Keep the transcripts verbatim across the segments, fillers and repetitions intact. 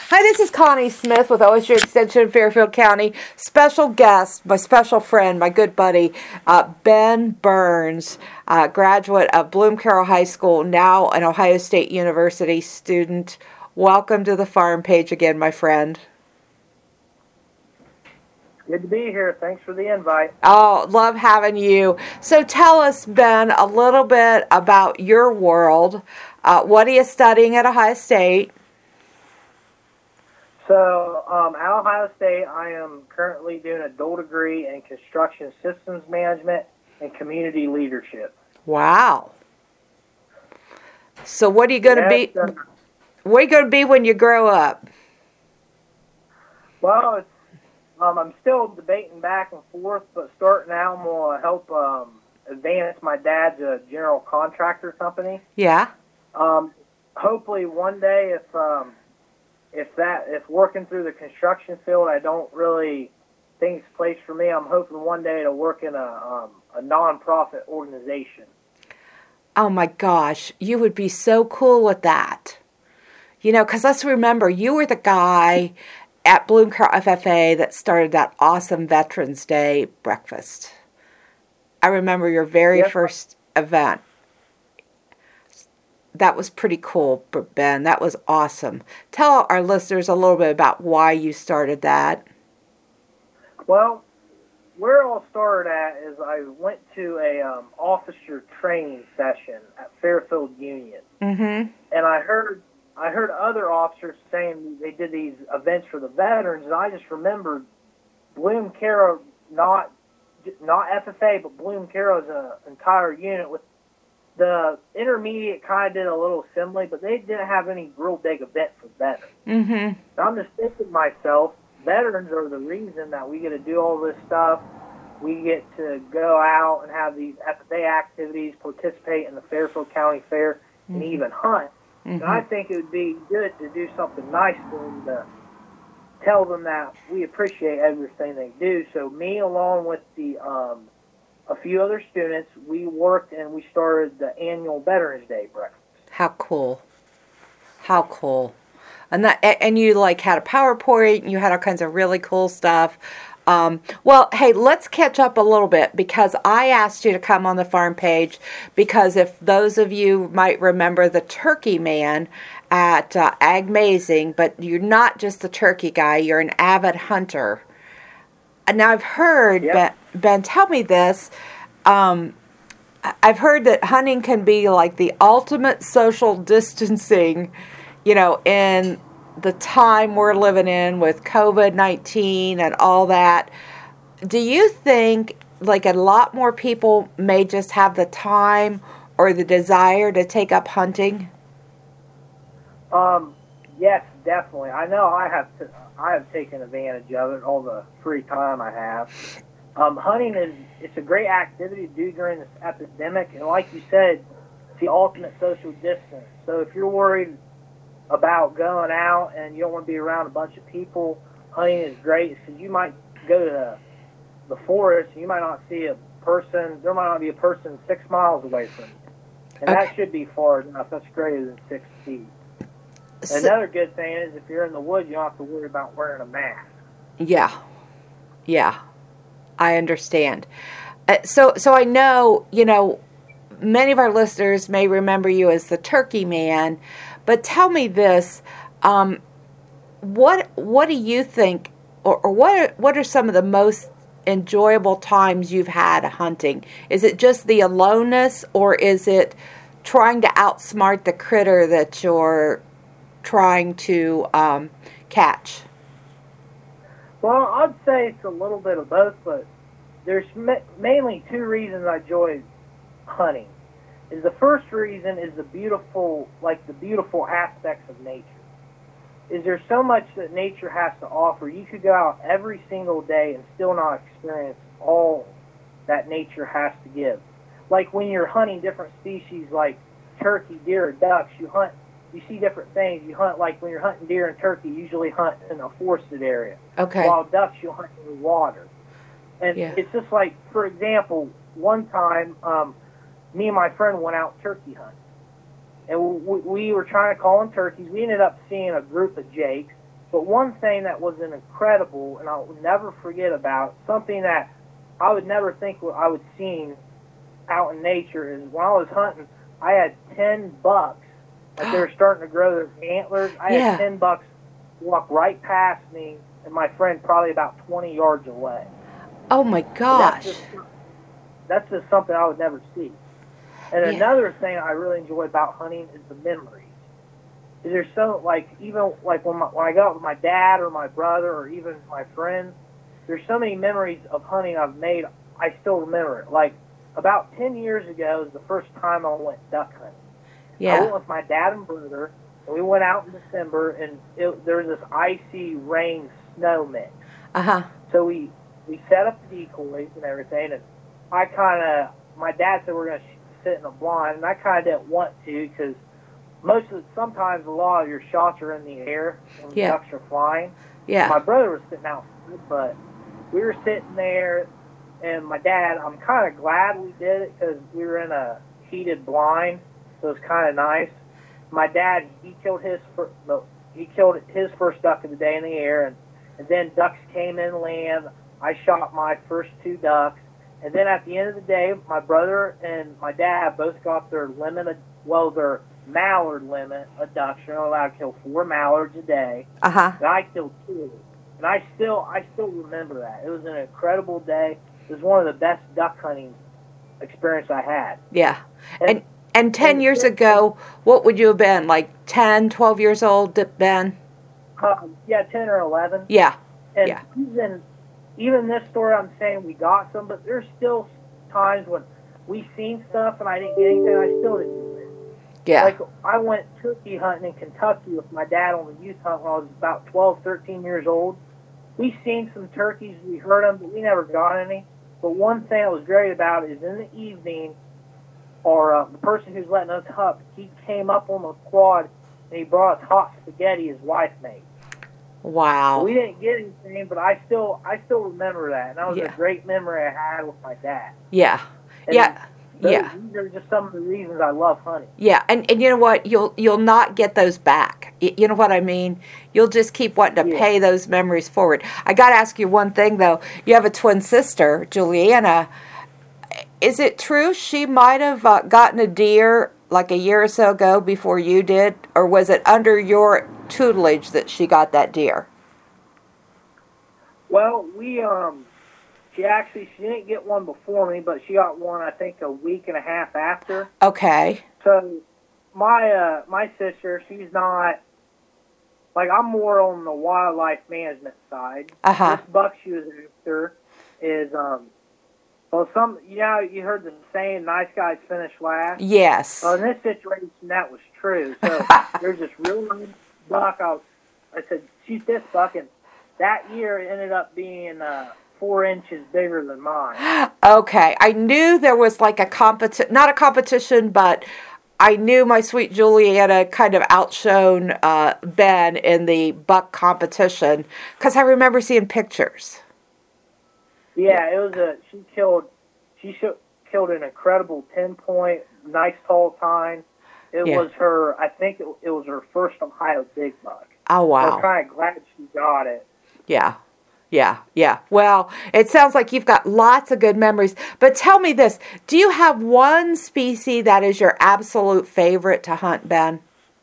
Hi, this is Connie Smith with O S U Extension in Fairfield County. Special guest, my special friend, my good buddy, uh, Ben Burns, uh, graduate of Bloom Carroll High School, now an Ohio State University student. Welcome to the farm page again, my friend. Good to be here. Thanks for the invite. Oh, love having you. So tell us, Ben, a little bit about your world. Uh, what are you studying at Ohio State? So, um, at Ohio State, I am currently doing a dual degree in construction systems management and community leadership. Wow. So what are you going to Yes, be? uh, What are you going to be when you grow up? well, it's, um, I'm still debating back and forth, but starting out, I'm going to help um, advance my dad's uh, general contractor company. Yeah. Um, hopefully, one day, if um, if that if working through the construction field, I don't really think it's place for me. I'm hoping one day to work in a um, a nonprofit organization. Oh my gosh, you would be so cool with that. You know, because let's remember, you were the guy at Bloom Carroll F F A that started that awesome Veterans Day breakfast. I remember your very Yes. first event. That was pretty cool, Ben. That was awesome. Tell our listeners a little bit about why you started that. Well, where it all started at is I went to a um, officer training session at Fairfield Union, Mm-hmm. and I heard I heard other officers saying they did these events for the veterans, and I just remembered Bloom Carroll, not not F F A, but Bloom Carroll's an entire unit with the intermediate kind of did a little assembly, but they didn't have any real big event for veterans. Mm-hmm. So I'm just thinking to myself, veterans are the reason that we get to do all this stuff. We get to go out and have these F F A activities, participate in the Fairfield County Fair, and Mm-hmm. even hunt. Mm-hmm. And I think it would be good to do something nice for them to tell them that we appreciate everything they do. So me, along with the um, a few other students, we worked and we started the annual Veterans Day breakfast. How cool. How cool. And that, and you like had a PowerPoint, and you had all kinds of really cool stuff. Um, well, hey, let's catch up a little bit because I asked you to come on the farm page because if those of you might remember the Turkey Man at uh, Ag Mazing, but you're not just the turkey guy, you're an avid hunter. And now I've heard, Yep. Ben, Ben, tell me this. Um, I- I've heard that hunting can be like the ultimate social distancing, you know, in the time we're living in with COVID nineteen and all that. Do you think like a lot more people may just have the time or the desire to take up hunting? Um, yes, definitely. I know I have to, I have taken advantage of it, all the free time I have. Um, hunting is it's a great activity to do during this epidemic, and like you said, it's the ultimate social distance. So if you're worried about going out and you don't want to be around a bunch of people, hunting is great because you might go to the, the forest and you might not see a person. There might not be a person six miles away from you, and Okay. that should be far enough. That's greater than six feet. So, Another good thing is if you're in the woods, you don't have to worry about wearing a mask. yeah, yeah, I understand. Uh, so, so I know, you know, many of our listeners may remember you as the Turkey Man, but tell me this: um, what what do you think, or, or what are, what are some of the most enjoyable times you've had hunting? Is it just the aloneness, or is it trying to outsmart the critter that you're trying to um, catch? Well, I'd say it's a little bit of both, but there's ma- mainly two reasons I enjoy hunting. Is the first reason is the beautiful, like the beautiful aspects of nature. Is there so much that nature has to offer? You could go out every single day and still not experience all that nature has to give. Like when you're hunting different species like turkey, deer, or ducks, you hunt, you see different things. You hunt, like when you're hunting deer and turkey, you usually hunt in a forested area. Okay. While ducks, you'll hunt in the water. And Yeah. it's just like, for example, one time, um, me and my friend went out turkey hunting. And we, we were trying to call them turkeys. We ended up seeing a group of jakes. But one thing that was an incredible, and I'll never forget about, something that I would never think I would see out in nature, is when I was hunting, I had ten bucks. Like they were starting to grow their antlers. I Yeah. had ten bucks walk right past me, and my friend probably about twenty yards away. Oh my gosh. That's just, that's just something I would never see. And Yeah. another thing I really enjoy about hunting is the memories. There's so, like, even like when, my, when I go out with my dad or my brother or even my friends, there's so many memories of hunting I've made, I still remember it. Like, about ten years ago was the first time I went duck hunting. Yeah. I went with my dad and brother, and we went out in December, and it, there was this icy rain snow mix. Uh-huh. So we, we set up the decoys and everything, and I kind of, my dad said we're going to sit in a blind, and I kind of didn't want to because most of the, sometimes a lot of your shots are in the air when Yeah. ducks are flying. Yeah. My brother was sitting out, but we were sitting there, and my dad, I'm kind of glad we did it because we were in a heated blind, so it was kind of nice. My dad, he killed his first, no, he killed his first duck of the day in the air, and, and then ducks came in land. I shot my first two ducks, and then at the end of the day, my brother and my dad both got their limit, well, their mallard limit of ducks. You're only allowed to kill four mallards a day. Uh-huh. And I killed two. And I still I still remember that. It was an incredible day. It was one of the best duck hunting experience I had. Yeah. And And and ten and- years ago, what would you have been? Like ten, twelve years old, Ben? um, yeah, ten or eleven. Yeah. And Yeah. even even this story, I'm saying we got some, but there's still times when we seen stuff and I didn't get anything. I still didn't do it. Yeah. Like, I went turkey hunting in Kentucky with my dad on the youth hunt when I was about twelve, thirteen years old. We seen some turkeys, we heard them, but we never got any. But one thing that was great about it is in the evening, or uh, the person who's letting us hunt, he came up on the quad and he brought us hot spaghetti his wife made. Wow. We didn't get anything, but I still I still remember that, and that was Yeah. a great memory I had with my dad. Yeah. And Yeah. those, Yeah. These are just some of the reasons I love hunting. Yeah, and, and you know what? You'll you'll not get those back. Y- You know what I mean? You'll just keep wanting to Yeah. pay those memories forward. I got to ask you one thing though. You have a twin sister, Juliana. Is it true she might have uh, gotten a deer like a year or so ago before you did, or was it under your tutelage that she got that deer? Well, we um, she actually she didn't get one before me, but she got one I think a week and a half after. Okay. So my uh my sister, she's not like I'm more on the wildlife management side. Uh-huh. This buck she was after is um. Well, some you know you heard the saying, "Nice guys finish last." Yes. Well, in this situation, that was true. So there's this real nice buck. I was, I said, shoot this buck, and that year it ended up being uh, four inches bigger than mine. Okay, I knew there was like a competition, not a competition, but I knew my sweet Juliana kind of outshone uh, Ben in the buck competition because I remember seeing pictures. Yeah, it was a. She killed. She sh- killed an incredible ten point, nice tall tine. It Yeah. was her. I think it, it was her first Ohio big buck. Oh, I was wow. kind of glad she got it. Yeah, yeah, yeah. Well, it sounds like you've got lots of good memories. But tell me this, do you have one species that is your absolute favorite to hunt, Ben?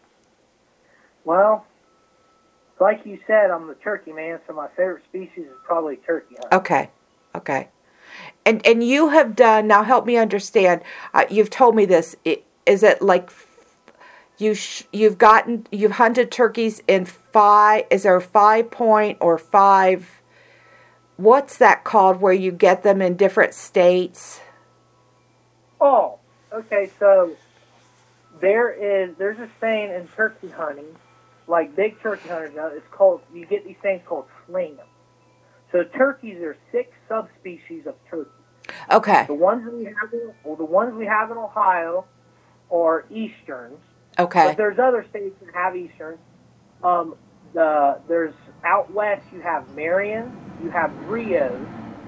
Well, like you said, I'm the turkey man, so my favorite species is probably turkey hunt. Okay, okay. And and you have done, now help me understand, uh, you've told me this, I- is it like you sh- you've gotten, you've hunted turkeys in five, is there a five point or five, what's that called where you get them in different states? Oh, okay. So there is there's a saying in turkey hunting, like big turkey hunters know, it's called. You get these things called sling 'em. So turkeys, there are six subspecies of turkey. Okay, The ones we have, in, well, the ones we have in Ohio are easterns. okay, But there's other states that have easterns. Um, the there's out west you have Marion, you have Rios.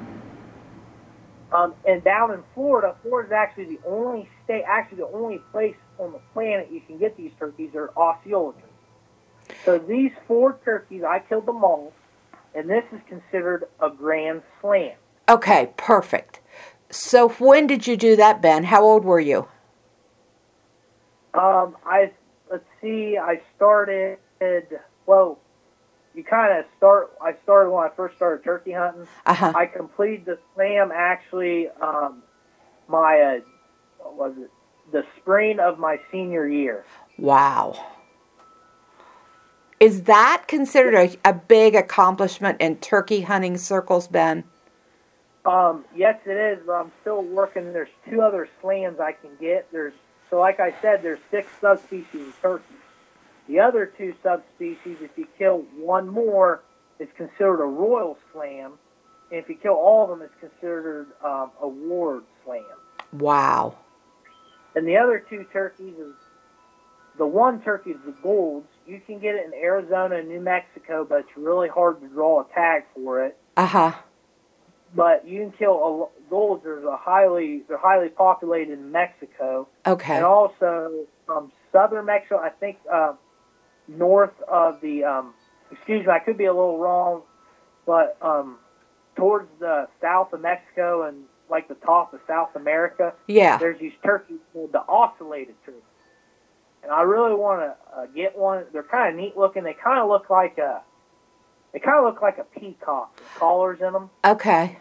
Um, and down in Florida, Florida is actually the only state, actually the only place on the planet you can get these turkeys are Osceola turkeys. So these four turkeys, I killed them all, and this is considered a grand slam. Okay, perfect. So when did you do that, Ben? How old were you? Um, I let's see. I started. Well, you kind of start. I started when I first started turkey hunting. Uh-huh. I completed the slam actually. Um, my uh, what was it? The spring of my senior year. Wow. Is that considered a, a big accomplishment in turkey hunting circles, Ben? Um, yes, it is. But I'm still working. There's two other slams I can get. There's so, like I said, there's six subspecies of turkey. The other two subspecies, if you kill one more, it's considered a royal slam. And if you kill all of them, it's considered um, a ward slam. Wow. And the other two turkeys is the one turkey is the golds. You can get it in Arizona and New Mexico, but it's really hard to draw a tag for it. Uh-huh. But you can kill a, golds. There's a highly they're highly populated in Mexico. Okay. And also from southern Mexico, I think uh, north of the um, excuse me, I could be a little wrong, but um, towards the south of Mexico and like the top of South America, Yeah. there's these turkeys called the ocellated turkeys. And I really want to uh, get one. They're kind of neat looking. They kind of look like a, they kind of look like a peacock with collars in them. Okay.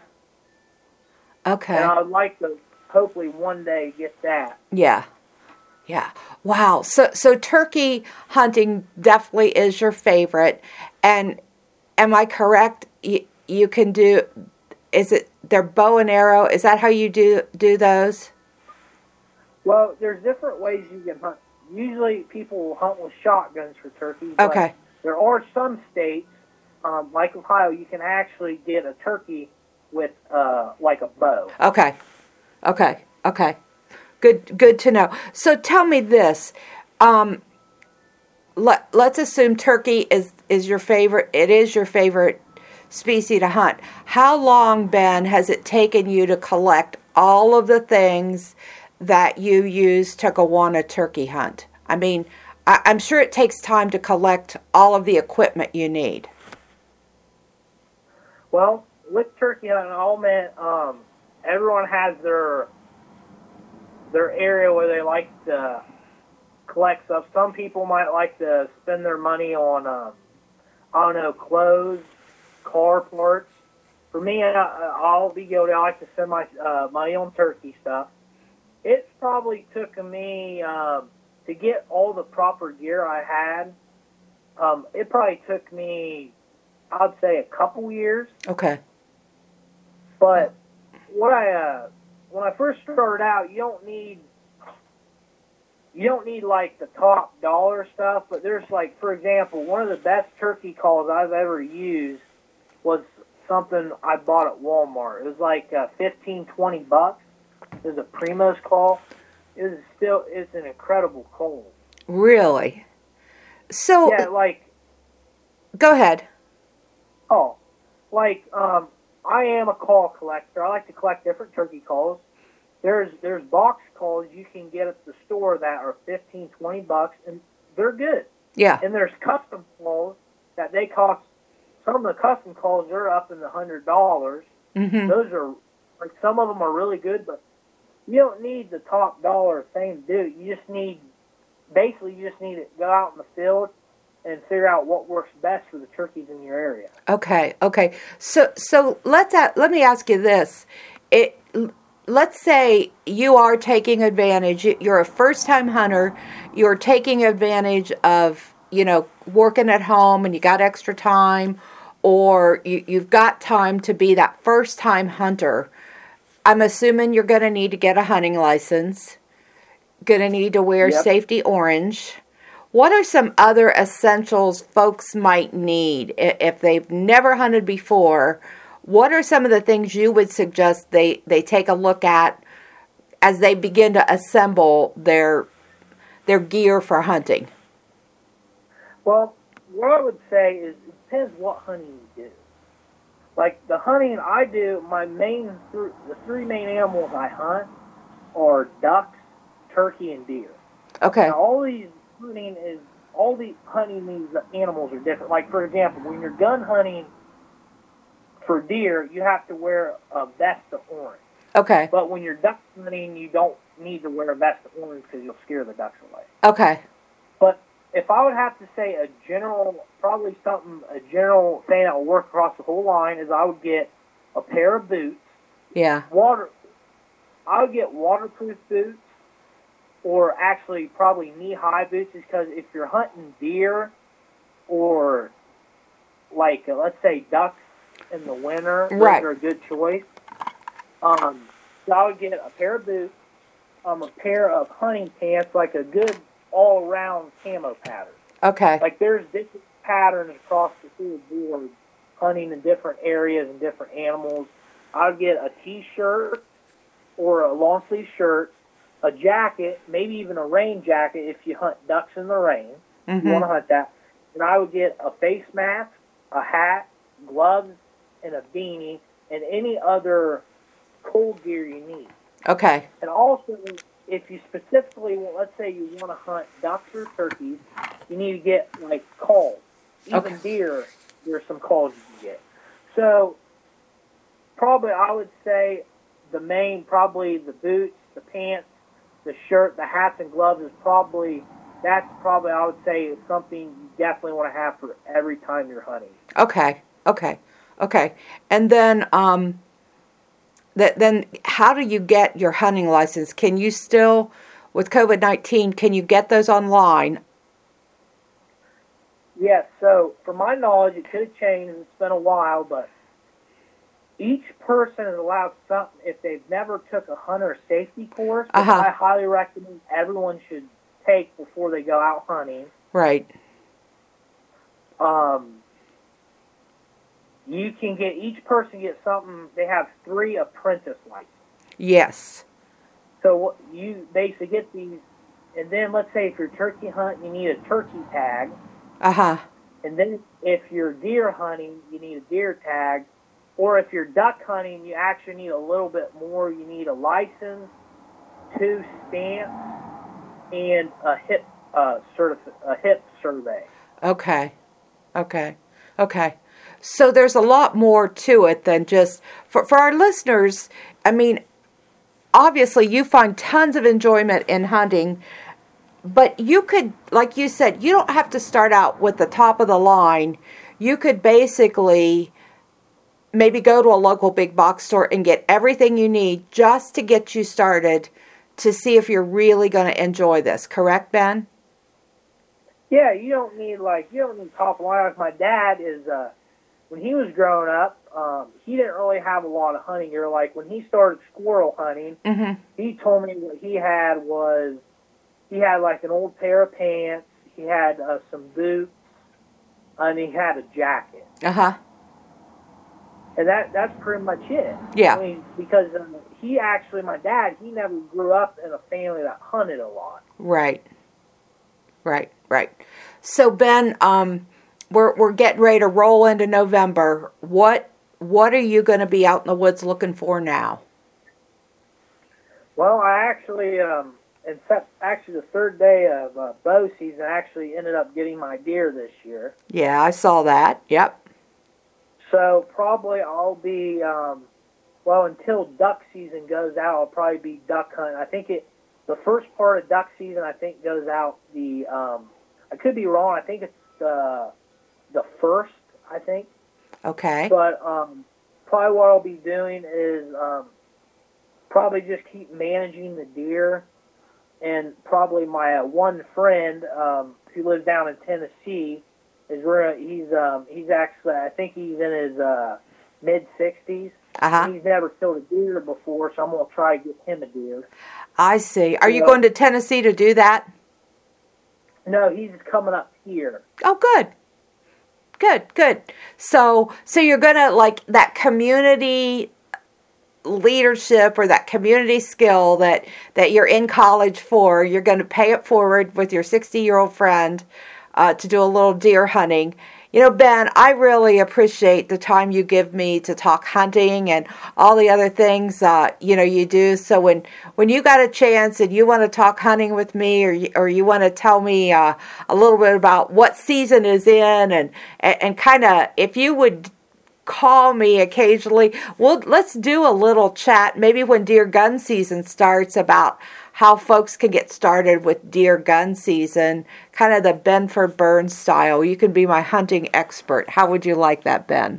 Okay. And I would like to hopefully one day get that. Yeah. Yeah. Wow. So so turkey hunting definitely is your favorite. And am I correct? You, you can do, is it their bow and arrow? Is that how you do do those? Well, there's different ways you can hunt. Usually people will hunt with shotguns for turkeys. But Okay. there are some states, um, like Ohio, you can actually get a turkey with uh, like a bow. Okay. Okay. Okay. Good good to know. So tell me this. Um, let, let's assume turkey is, is your favorite. It is your favorite species to hunt. How long, Ben, has it taken you to collect all of the things that you use to go on a turkey hunt? I mean, I, I'm sure it takes time to collect all of the equipment you need. Well, with turkey hunting, all men, um, everyone has their their area where they like to collect stuff. Some people might like to spend their money on, um, I don't know, clothes, car parts. For me, I, I'll be guilty. I like to spend my uh, money on turkey stuff. It probably took me um, to get all the proper gear I had. Um, it probably took me, I'd say, a couple years. Okay. But what I uh, when I first started out, you don't need you don't need like the top dollar stuff. But there's like, for example, one of the best turkey calls I've ever used was something I bought at Walmart. It was like uh, fifteen, twenty bucks. It was a Primos call. It was still it's an incredible call. Really? So Yeah, like go ahead. oh, like um. I am a call collector. I like to collect different turkey calls. There's there's box calls you can get at the store that are fifteen, twenty bucks, and they're good. Yeah. And there's custom calls that they cost. Some of the custom calls are up in the hundred dollars. Mm-hmm. Those are like some of them are really good, but you don't need the top dollar thing to do it. You just need basically you just need to go out in the field and figure out what works best for the turkeys in your area. Okay, okay. So, so let's uh, let me ask you this: it, let's say you are taking advantage. You're a first-time hunter. You're taking advantage of you know working at home, and you got extra time, or you, you've got time to be that first-time hunter. I'm assuming you're going to need to get a hunting license. Going to need to wear Yep. safety orange. What are some other essentials folks might need if they've never hunted before? What are some of the things you would suggest they, they take a look at as they begin to assemble their their gear for hunting? Well, what I would say is it depends what hunting you do. Like the hunting I do, my main th- the three main animals I hunt are ducks, turkey, and deer. Okay. Now all these hunting is all the hunting these animals are different. Like, for example, when you're gun hunting for deer, you have to wear a vest of orange. Okay. But when you're duck hunting, you don't need to wear a vest of orange because you'll scare the ducks away. Okay. But if I would have to say a general, probably something, a general thing that will work across the whole line is I would get a pair of boots. Yeah. Water. I would get waterproof boots, or actually probably knee-high boots, because if you're hunting deer or, like, uh, let's say ducks in the winter, right. those are a good choice. Um, so I would get a pair of boots, um, a pair of hunting pants, like a good all-around camo pattern. Okay. Like, there's different patterns across the full board, hunting in different areas and different animals. I would get a T-shirt or a long-sleeve shirt, a jacket, maybe even a rain jacket if you hunt ducks in the rain. Mm-hmm. You want to hunt that. And I would get a face mask, a hat, gloves, and a beanie, and any other cold gear you need. Okay. And also, if you specifically, well, let's say you want to hunt ducks or turkeys, you need to get, like, calls. Even okay. deer, there's some calls you can get. So, probably I would say the main, probably the boots, the pants, the shirt, the hats and gloves is probably, that's probably, I would say, is something you definitely want to have for every time you're hunting. Okay. Okay. Okay. And then, um, that then how do you get your hunting license? Can you still, with COVID nineteen, can you get those online? Yes. So, from my knowledge, it could have changed. It's been a while, but each person is allowed something. If they've never took a hunter safety course, which uh-huh. I highly recommend everyone should take before they go out hunting. Right. Um, you can get, each person gets something, they have three apprentice licenses. Yes. So you basically get these, and then let's say if you're turkey hunting, you need a turkey tag. Uh-huh. And then if you're deer hunting, you need a deer tag. Or if you're duck hunting, you actually need a little bit more. You need a license, two stamps, and a hip uh, certif- a hip survey. Okay. Okay. Okay. So there's a lot more to it than just, for, for our listeners, I mean, obviously you find tons of enjoyment in hunting, but you could, like you said, you don't have to start out with the top of the line. You could basically maybe go to a local big box store and get everything you need just to get you started to see if you're really going to enjoy this. Correct, Ben? Yeah, you don't need, like, you don't need top line. Like my dad is, uh, when he was growing up, um, he didn't really have a lot of hunting gear. Like, when he started squirrel hunting, mm-hmm. he told me what he had was, he had, like, an old pair of pants, he had uh, some boots, and he had a jacket. Uh-huh. And that that's pretty much it. Yeah. I mean, because um, he actually, my dad, he never grew up in a family that hunted a lot. Right. Right, right. So, Ben, um, we're we're getting ready to roll into November. What what are you going to be out in the woods looking for now? Well, I actually, um, in fact, actually the third day of uh, bow season, I actually ended up getting my deer this year. Yeah, I saw that. Yep. So probably I'll be, um, well, until duck season goes out, I'll probably be duck hunting. I think it, the first part of duck season, I think goes out the, um, I could be wrong. I think it's the the first, I think. Okay. But um, probably what I'll be doing is um, probably just keep managing the deer, and probably my uh, one friend um, who lives down in Tennessee is where he's um, he's actually, I think he's in his uh, mid sixties. Uh-huh. He's never killed a deer before, so I'm gonna try to get him a deer. I see. Are you So, going to Tennessee to do that? No, he's coming up here. Oh, good. Good, good. So, so you're going to, like, that community leadership or that community skill that, that you're in college for, you're going to pay it forward with your sixty-year-old friend uh, to do a little deer hunting. You know, Ben, I really appreciate the time you give me to talk hunting and all the other things, uh, you know, you do. So when, when you got a chance and you want to talk hunting with me, or you, or you want to tell me uh, a little bit about what season is in, and, and, and kind of, if you would call me occasionally, well, let's do a little chat, maybe when deer gun season starts, about how folks can get started with deer gun season, kind of the Benford Burns style. You can be my hunting expert. How would you like that, Ben?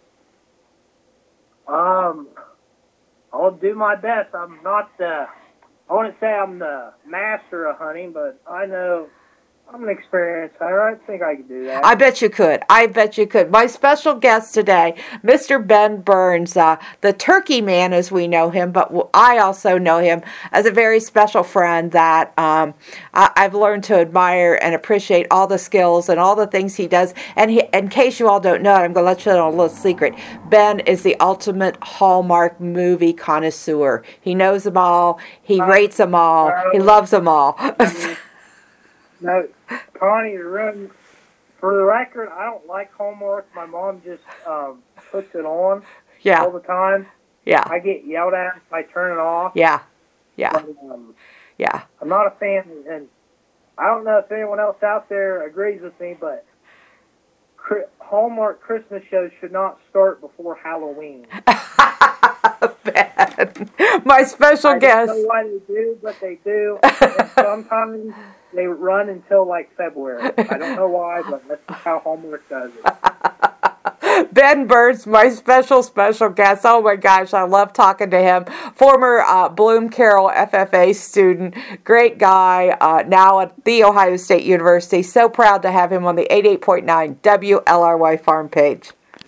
Um, I'll do my best. I'm not the, I wouldn't say I'm the master of hunting, but I know I'm an experienced hunter. I think I could do that. I bet you could. I bet you could. My special guest today, Mister Ben Burns, uh, the turkey man as we know him, but I also know him as a very special friend that um, I- I've learned to admire and appreciate all the skills and all the things he does. And he, in case you all don't know it, I'm going to let you know a little secret. Ben is the ultimate Hallmark movie connoisseur. He knows them all. He uh, rates them all. Uh, he loves them all. No, Connie, to run, for the record, I don't like Hallmark. My mom just um, puts it on yeah. all the time. Yeah. I get yelled at if I turn it off. Yeah. Yeah. But, um, yeah. I'm not a fan, and I don't know if anyone else out there agrees with me, but Hallmark Christmas shows should not start before Halloween. Ben, my special I guest. I don't know why they do, but they do. And sometimes they run until like February. I don't know why, but that's just how Hallmark does it. Ben Burns, my special, special guest. Oh my gosh, I love talking to him. Former uh, Bloom Carroll F F A student, great guy, uh, now at The Ohio State University. So proud to have him on the eighty-eight point nine W L R Y farm page.